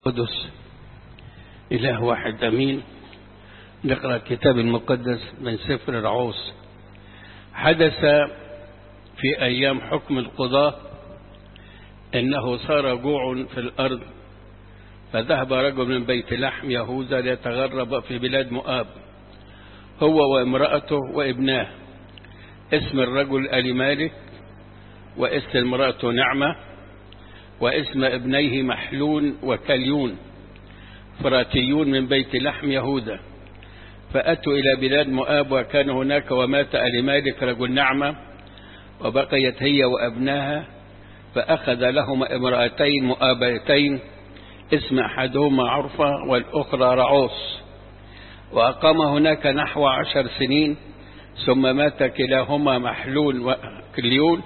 قدس إله واحد أمين. نقرأ الكتاب المقدس من سفر رعوس. حدث في أيام حكم القضاة إنه صار جوع في الأرض، فذهب رجل من بيت لحم يهوذا ليتغرب في بلاد مؤاب، هو وامرأته وابناه. اسم الرجل أليمالك، واسم امرأته نعمة، واسم ابنيه محلون وكليون، فراتيون من بيت لحم يهوذا. فأتوا إلى بلاد مؤاب، وكان هناك ومات أليمالك رجل نعمة، وبقيت هي وأبناها. فأخذ لهما امرأتين مؤابيتين، اسم أحدهما عرفة والأخرى رعوس، وأقام هناك نحو 10 سنين. ثم مات كلاهما محلون وكليون،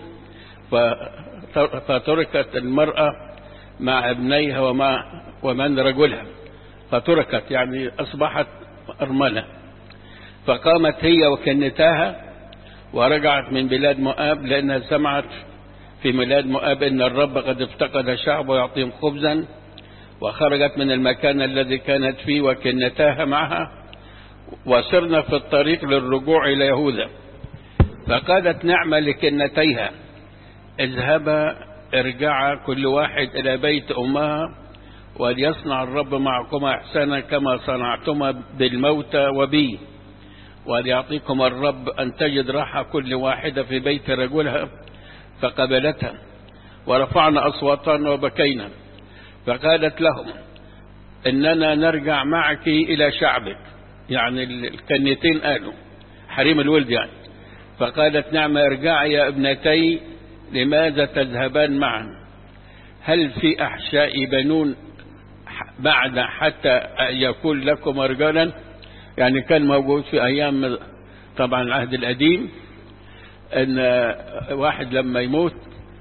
فتركت المرأة مع ابنيها ومن رجلها، فتركت يعني أصبحت أرملة. فقامت هي وكنتاها ورجعت من بلاد مؤاب، لأنها سمعت في بلاد مؤاب إن الرب قد افتقد شعبه يعطيهم خبزا. وخرجت من المكان الذي كانت فيه وكنتاها معها، وصرنا في الطريق للرجوع إلى يهوذا. فقالت نعمة لكنتيها: اذهبا ارجعا كل واحد إلى بيت أمها، وليصنع الرب معكما إحسانا كما صنعتما بالموتى وبي، وليعطيكم الرب أن تجد راحة كل واحدة في بيت رجلها. فقبلتها ورفعنا أصواتنا وبكينا. فقالت لهم: إننا نرجع معك إلى شعبك. يعني الكنتين قالوا حريم الولد يعني. فقالت نعم: ارجعي يا ابنتي، لماذا تذهبان معا؟ هل في أحشاء بنون بعد حتى يكون لكم رجالا؟ يعني كان موجود في أيام طبعا العهد القديم أن واحد لما يموت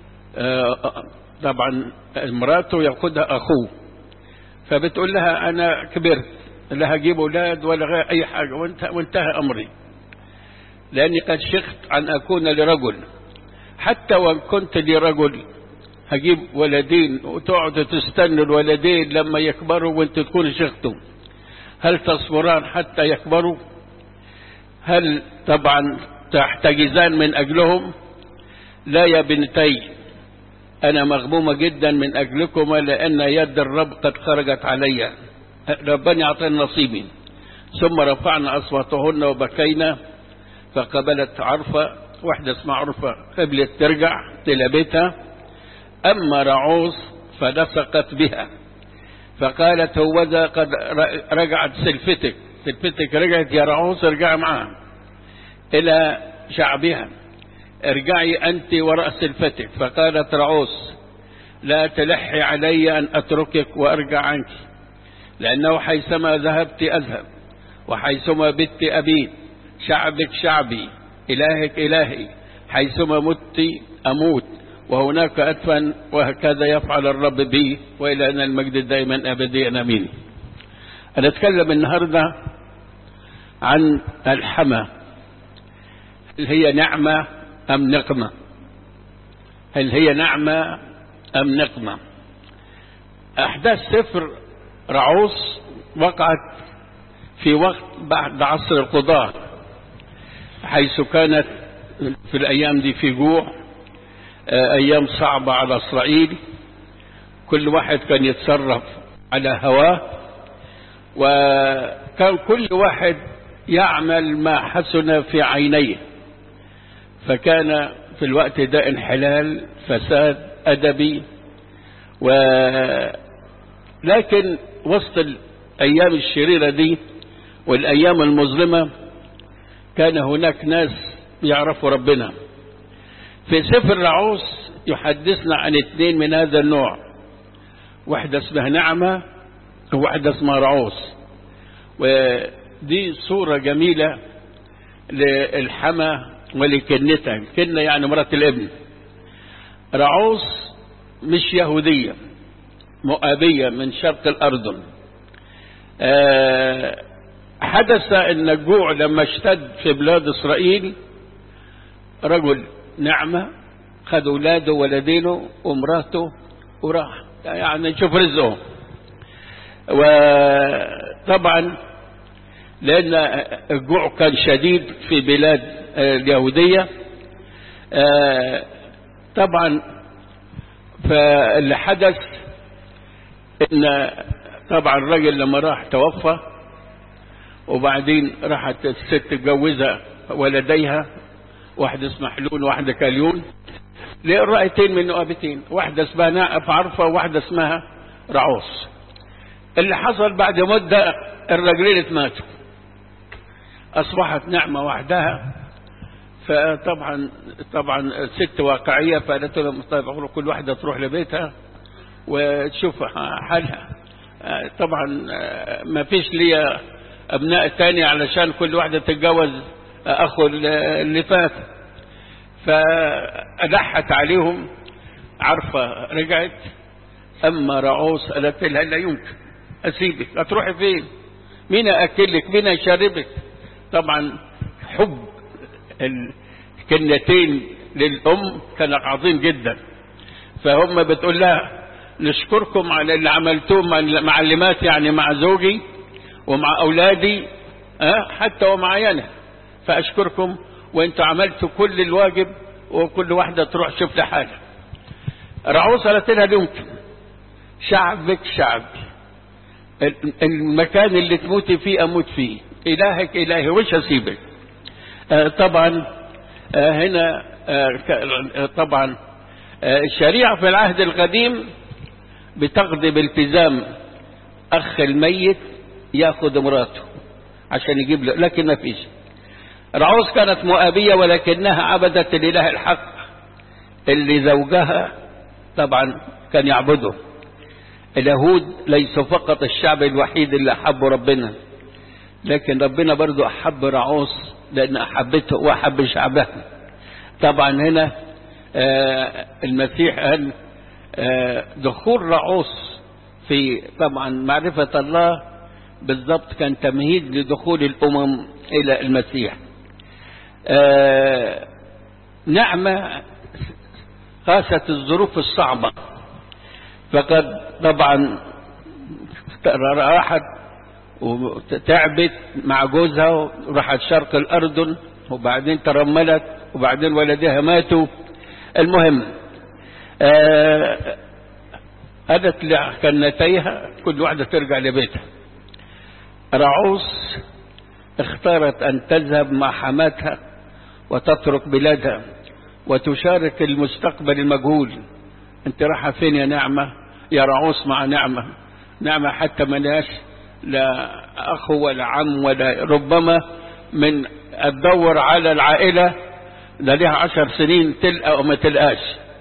طبعا مراته يأخذها أخوه، فبتقول لها أنا كبرت، لا هجيب أولاد ولا غير أي حاجة، وانتهى أمري، لأني قد شخت عن أكون لرجل. حتى وإن كنت لرجل هجيب ولدين، وتقعد تستنى الولدين لما يكبروا وانت تكون شختم. هل تصبران حتى يكبروا؟ هل طبعا تحتجزان من أجلهم؟ لا يا بنتي، أنا مغمومة جدا من أجلكما، لأن يد الرب قد خرجت علي، ربنا يعطينا نصيبي. ثم رفعنا أصواتهن وبكينا. فقبلت عرفة، واحدة اسمها عرفة، قبلت ترجع إلى بيتها. أما رعوس فلصقت بها، فقالت هوذا قد رجعت سلفتك رجعت يا رعوس، ارجعي معها إلى شعبها، ارجعي أنت وراء سلفتك. فقالت رعوس: لا تلحي علي أن أتركك وأرجع عنك، لأنه حيثما ذهبت أذهب، وحيثما بت أبيت، شعبك شعبي، إلهك إلهي، حيثما مت أموت، وهناك أدفن، وهكذا يفعل الرب بي، وإلى أن المجد دائما أبديا آمين. أنا أتكلم النهاردة عن الحمى. هل هي نعمة أم نقمة؟ هل هي نعمة أم نقمة؟ أحداث سفر رعوس وقعت في وقت بعد عصر القضاة، حيث كانت في الأيام دي في جوع، أيام صعبة على إسرائيل. كل واحد كان يتصرف على هواه، وكان كل واحد يعمل ما حسن في عينيه. فكان في الوقت ده انحلال، فساد أدبي. لكن وسط الأيام الشريرة دي والأيام المظلمة كان هناك ناس يعرفوا ربنا. في سفر رعوس يحدثنا عن 2 من هذا النوع، واحدة اسمها نعمة وواحدة اسمها رعوس. ودي صورة جميلة للحمى ولكنتها. كنة يعني مرة الابن. رعوس مش يهودية، مؤابية من شرق الأردن. حدث أن الجوع لما اشتد في بلاد إسرائيل، رجل نعمة خد أولاده ولدينه ومراته وراح يعني نشوف رزقهم. وطبعا لأن الجوع كان شديد في بلاد اليهودية، طبعا فاللي حدث ان طبعا الراجل لما راح توفى، وبعدين راحت الست تجوزها ولديها، واحدة اسمها حلون وواحدة كاليون، لرأيتين من نقابتين، واحدة اسمها نائف عرفة وواحدة اسمها رعوس. اللي حصل بعد مدة الرجلين ماتوا، أصبحت نعمة وحدها. فطبعا الست واقعية، فقالت لهم طيب كل واحدة تروح لبيتها وتشوف حالها. طبعا ما فيش لي أبناء تاني علشان كل واحدة تتجوز أخو اللي فات، فألحت عليهم. عرفة رجعت، أما رعوس قالت لها لا يمكن أسيبك، هتروحي فين؟ مين أكلك؟ مين يشربك؟ طبعا حب الكنتين للأم كان عظيم جدا، فهم بتقول لها نشكركم على اللي عملتوه مع اللمات، يعني مع زوجي ومع أولادي حتى ومعي أنا، فأشكركم وانتوا عملتوا كل الواجب، وكل واحدة تروح شوف لحالها. رعوس قالت لها يمكن، شعبك شعبي، المكان اللي تموتي فيه أموت فيه، إلهك إلهي وش هسيبك. طبعا هنا طبعا الشريعة في العهد القديم بتقضي بالتزام أخ الميت يأخذ مراته عشان يجيب له، لكن ما فيش. رعوس كانت مؤابية ولكنها عبدت الإله الحق اللي زوجها طبعا كان يعبده. اليهود ليسوا فقط الشعب الوحيد اللي أحبوا ربنا، لكن ربنا برضو أحب رعوس لأن أحبته وأحب شعبها. طبعا هنا المسيح قال دخول رعوس في طبعا معرفة الله بالضبط كان تمهيد لدخول الأمم إلى المسيح. نعمة قاست الظروف الصعبة، فقد طبعا راحت وتعبت مع جوزها وراحت شرق الأردن، وبعدين ترملت، وبعدين ولدها ماتوا. المهم أدت لكنتيها كل واحدة ترجع لبيتها. رعوس اختارت أن تذهب مع حماتها وتترك بلادها وتشارك المستقبل المجهول. انت رايحة فين يا نعمة؟ يا رعوس مع نعمة. نعمة حتى ملاش لا أخو ولا عم ولا ربما من تدور على العائلة ده لها 10 سنين تلقى وما تلقاش.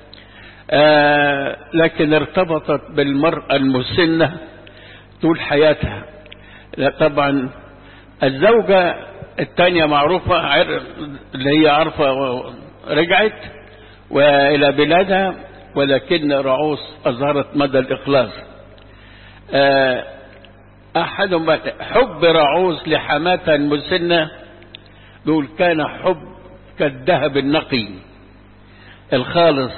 لكن ارتبطت بالمرأة المسنة طول حياتها. طبعا الزوجة الثانية معروفة اللي هي عارفة رجعت وإلى بلادها، ولكن رعوس أظهرت مدى الإخلاص. أحدهم حب رعوس لحماتها المسنة بيقول كان حب كالذهب النقي الخالص،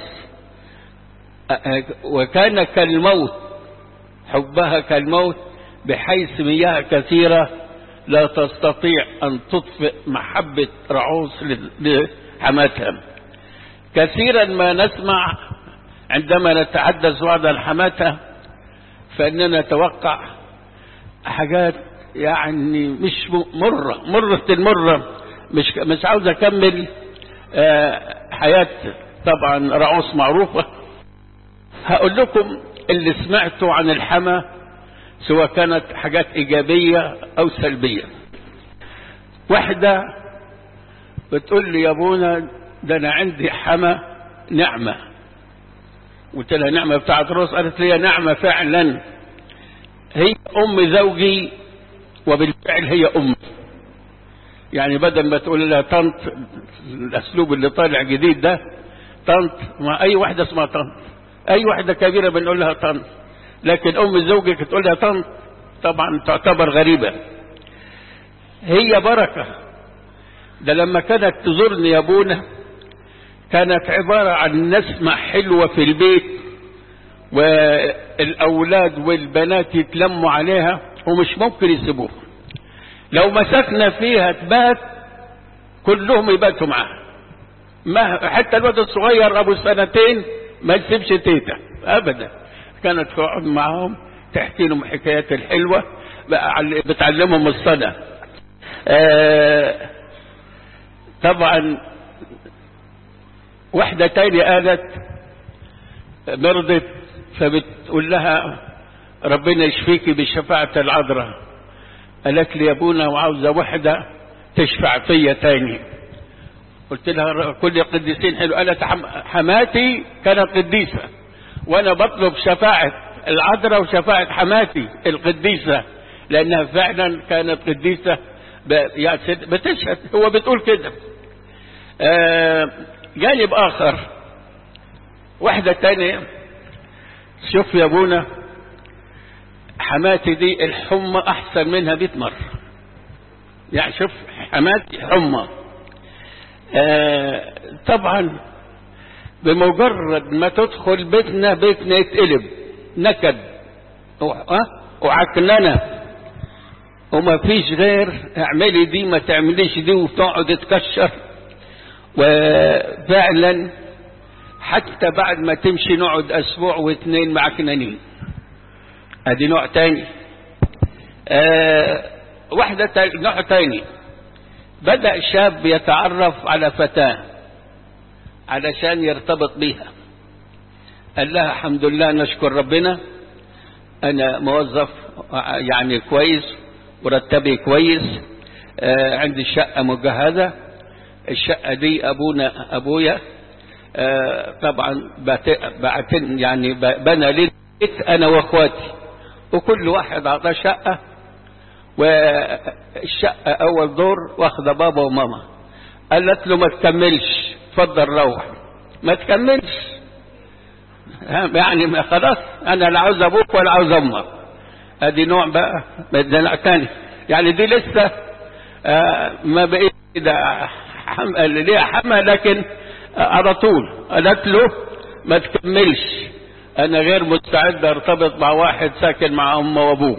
وكان كالموت، حبها كالموت بحيث مياه كثيرة لا تستطيع أن تطفئ محبة رعوس لحماتها. كثيرا ما نسمع عندما نتحدث عن حماتها فإننا نتوقع حاجات يعني مش مرة المرة، مش عاوز أكمل حياة طبعا رعوس معروفة. هقول لكم اللي سمعته عن الحما سواء كانت حاجات إيجابية أو سلبية. واحدة بتقول لي يا ابونا ده أنا عندي حما نعمة. قلت لها نعمة بتاعت رؤوس؟ قالت لي نعمة فعلا، هي أم زوجي وبالفعل هي أم. يعني بدل ما تقول لها طنط، الأسلوب اللي طالع جديد ده طنط، ما أي واحدة اسمها طنط، أي واحدة كبيرة بنقول لها طنط، لكن أم زوجك تقول لها طنط طبعا تعتبر غريبة. هي بركة. ده لما كانت تزورني يا ابونا كانت عبارة عن نسمة حلوة في البيت والأولاد والبنات يتلموا عليها ومش ممكن يسيبوها. لو مسكنا فيها تبات كلهم يباتوا معها، ما حتى الواد الصغير أبو سنتين ما يسيبش تيتا أبدا. كانت تقعد معهم تحكي لهم حكايات الحلوة، بتعلمهم الصلاة. طبعا واحدة تاني قالت مرضت، فبتقول لها ربنا يشفيكي بشفاعة العذراء. قالت لي يا ابونا وعاوزة واحدة تشفع فيا تاني. قلت لها كل القديسين حلو. قالت حماتي كانت قديسة وانا بطلب شفاعة العذراء وشفاعة حماتي القديسة، لانها فعلا كانت قديسة بتشهد. هو بتقول كده. جانب اخر، واحدة تانية، شوف يا ابونا حماتي دي الحمى احسن منها 100 مرة. يعني شوف حماتي حمى. طبعا بمجرد ما تدخل بيتنا يتقلب نكد وعكننة وما فيش غير اعملي دي ما تعمليش دي، وتقعد تكشر. وفعلا حتى بعد ما تمشي نقعد اسبوع واثنين معكننين. ادي نوع تاني. نوع تاني، بدأ شاب يتعرف على فتاة علشان يرتبط بيها. قال لها الحمد لله نشكر ربنا انا موظف يعني كويس ورتبي كويس، عندي شقة مجهزة. الشقة دي ابويا طبعا يعني بنى لي بيت انا واخواتي، وكل واحد اعطاه شقة، والشقة اول دور واخده بابا وماما. قالت له ما تكملش، اتفضل روح. ما تكملش يعني خلاص انا لا عاوز ابوك ولا عاوز امك. ادي نوع بقى بدنا تاني. يعني دي لسه ما بقيت كده ليها حما، لكن على طول قالت له ما تكملش، انا غير مستعد ارتبط مع واحد ساكن مع امه وابوه.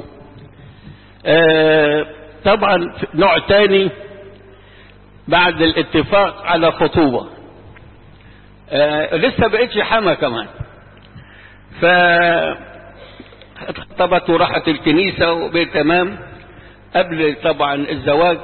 طبعا نوع تاني بعد الاتفاق على خطوبة لسه بقيتش حما كمان، فاتخطبت وراحت الكنيسة وبقيت تمام قبل طبعا الزواج.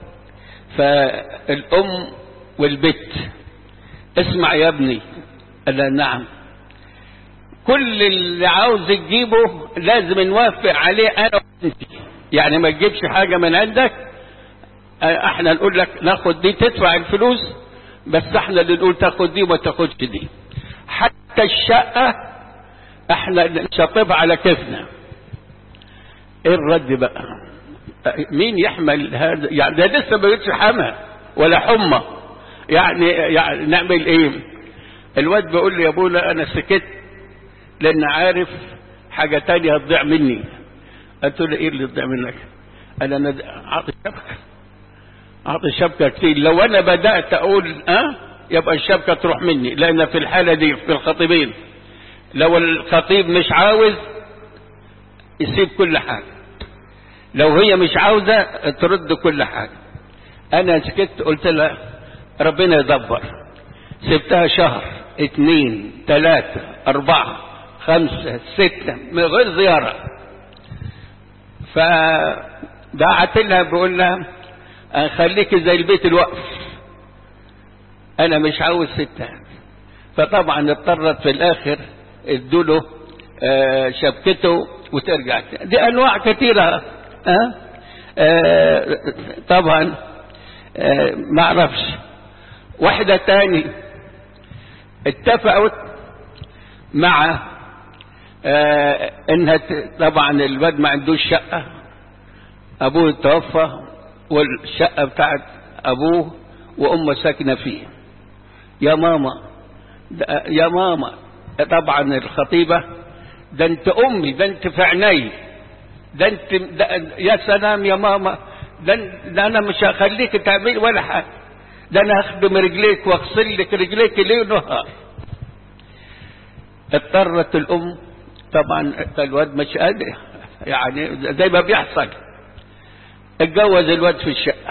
فالأم والبت اسمع يا ابني. قال لها نعم. كل اللي عاوز تجيبه لازم نوافق عليه انا وانت، يعني ما تجيبش حاجة من عندك. احنا نقول لك ناخد دي تدفع الفلوس، بس احنا اللي نقول تاخد دي وما تاخدش دي. حتى الشقة احنا نشطبها على كيفنا. ايه الرد بقى؟ مين يحمل هذا؟ يعني ده لسه ما بقتش حما ولا حمى. يعني نعمل ايه؟ الواد بيقول لي يا ابونا انا سكت لان عارف حاجة تانية هتضيع مني. قلت له ايه اللي تضيع منك؟ قال انا اعطي شبكة كتير. لو انا بدأت اقول يبقى الشبكة تروح مني، لان في الحالة دي في الخطيبين لو الخطيب مش عاوز يسيب كل حاجة، لو هي مش عاوزة ترد كل حاجة. انا سكت قلت لها ربنا يدبر. سبتها شهر 2 3 4 5 6 من غير زيارة. فدعت لها بقول لها خليكي زي البيت الوقف، انا مش عاوز ستات. فطبعا اضطرت في الاخر ادوله شبكته وترجع. دي انواع كثيرة. طبعا ما اعرفش. واحدة تاني اتفقت مع انها طبعا الواد ما عندوش شقة، ابوه توفى والشقة بتاعت ابوه وامه ساكنة فيه. يا ماما يا ماما، طبعا الخطيبة ده انت امي، ده انت في عيني، ده انت يا سلام يا ماما، ده انا مش هخليك تعمل ولا حاجة، ده انا هخدم رجليك واغسل لك رجليك ليل ونهار. اضطرت الام طبعا الواد مش قادر، يعني زي ما بيحصل. اتجوز الواد في الشقة،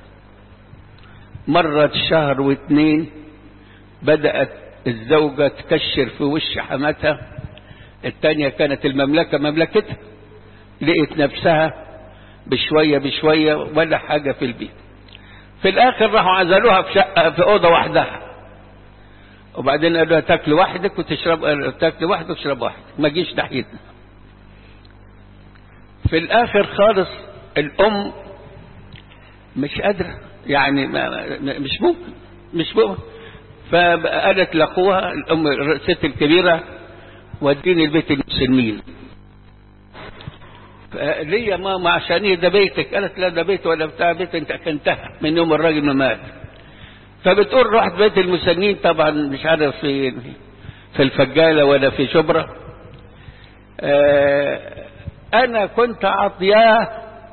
مرت شهر واتنين بدأت الزوجة تكشر في وش حماتها التانية، كانت المملكة مملكتها، لقيت نفسها بشوية بشوية ولا حاجة في البيت. في الآخر راحوا عزلوها في شقة في أوضة وحدها، وبعدين قالوا تاكل وحدك وتشرب، تاكل وحدك وتشرب وحدك، ما جيش ناحيتنا. في الآخر خالص الأم مش قادرة، يعني مش ممكن. فقالت لأخوها الأم الست الكبيرة وديني البيت المسنين. ليه يا ماما؟ عشان ايه؟ ده بيتك. قالت لا ده بيت ولا بتاع بيت، انت كنتها من يوم الراجل ما مات. فبتقول رحت بيت المسنين، طبعا مش عارف في الفجالة ولا في شبرا. انا كنت عطياه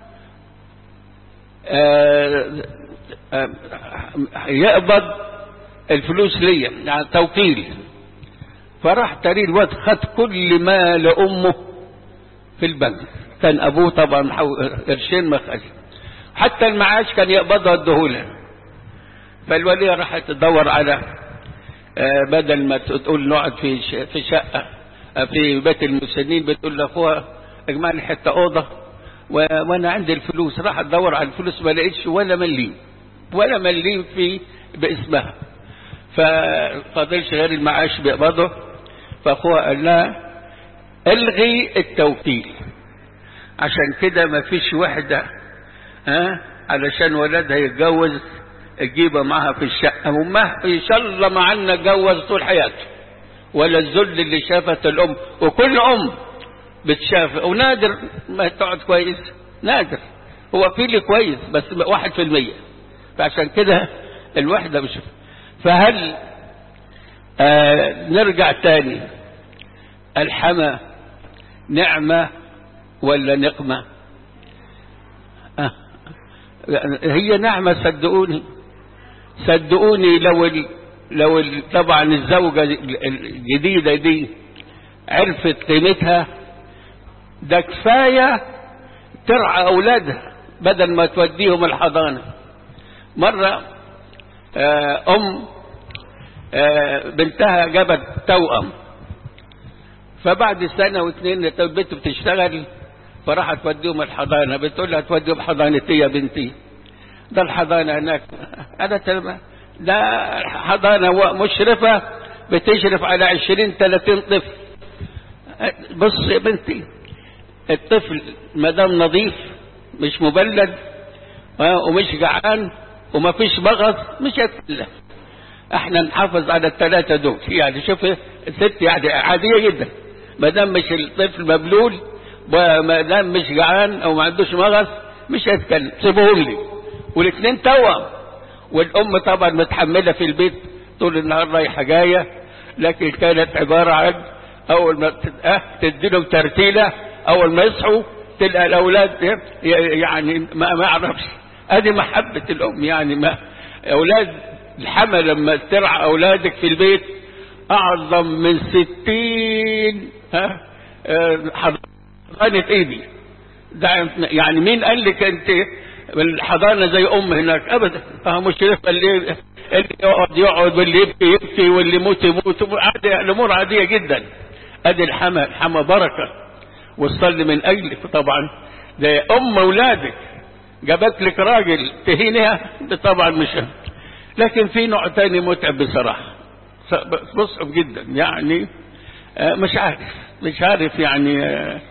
يقبض الفلوس ليا يعني توكيل. فراح تري الواد خد كل ما لأمه في البنك، كان أبوه طبعا قرشين ما خد، حتى المعاش كان يقبضها الدهولة. فالولية راحت تدور على بدل ما تقول نقعد في شقة في بيت المسنين، بتقول لأخوها اجمع لي حتة أوضة وأنا عندي الفلوس. راحت تدور على الفلوس ما لقيتش ولا مليم في باسمها، ففضلش غير المعاش بيقبضه. فأخوها قال لها الغي التوكيل، عشان كده ما فيش وحدة علشان ولدها يتجوز تجيبها معها في الشقة، وما إن شاء الله ما عنا اتجوز طول حياته، ولا الذل اللي شافت الأم. وكل أم بتشاف، ونادر ما تقعد كويس، نادر. هو في اللي كويس بس 1%. فعشان كده الوحدة مش. فهل نرجع تاني، الحما نعمة ولا نقمة؟ هي نعمة، صدقوني. لو طبعا الزوجة الجديدة دي عرفت قيمتها، ده كفاية ترعى أولادها بدل ما توديهم الحضانة. مرة بنتها جابت توأم، فبعد سنة واتنين البنت بتشتغل، فراحت توديهم الحضانة. بتقول لها توديهم حضانتي يا بنتي؟ ده الحضانة هناك. ده حضانة مشرفة بتشرف على 20-30 طفل. بص يا بنتي، الطفل ما دام نظيف مش مبلد ومش جعان وما فيش مغص مش هتكلم. احنا نحافظ على الثلاثة دول. يعني شوف الست يعني عادية جدا، ما دام مش الطفل مبلول وما دام مش جعان او ما عندوش مغص مش هتكلم، سيبوهم لي. والاثنين توأم، والام طبعا متحملة في البيت طول النهار رايحة جاية، لكن كانت عبارة عن اول ما تديلهم ترتيلة، اول ما يصحوا تلقى الاولاد يعني ما اعرفش. ادي محبة الام. يعني ما اولاد الحما لما ترعى اولادك في البيت اعظم من 60 حضانة ايدي. ده يعني مين قال لك انت الحضانة زي ام هناك؟ ابدا. مشرفة اللي يقعد واللي يبكي واللي يموت الامور عادية جدا. ادي الحما بركة، وصلي من اجلك. طبعا ده ام اولادك جابت لك راجل تهينها، ده طبعا مش. لكن في نوع تاني متعب بصراحة، مصعب جدا. يعني مش عارف يعني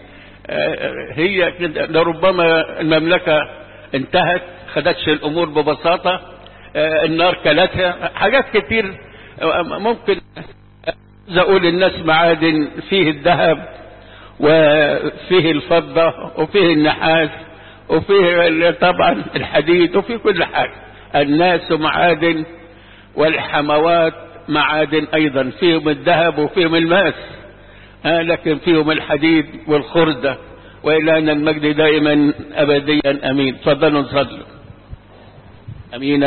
هي كده. لربما المملكة انتهت، خدتش الامور ببساطة، النار كلتها، حاجات كتير. ممكن اقول الناس معادن، فيه الذهب وفيه الفضة وفيه النحاس وفيه طبعا الحديد وفيه كل حاجة. الناس معادن، والحموات معادن ايضا، فيهم الذهب وفيهم الماس، لكن فيهم الحديد والخردة. وإلهنا المجد دائما أبديا أمين. تفضلوا نصلوا. أمين.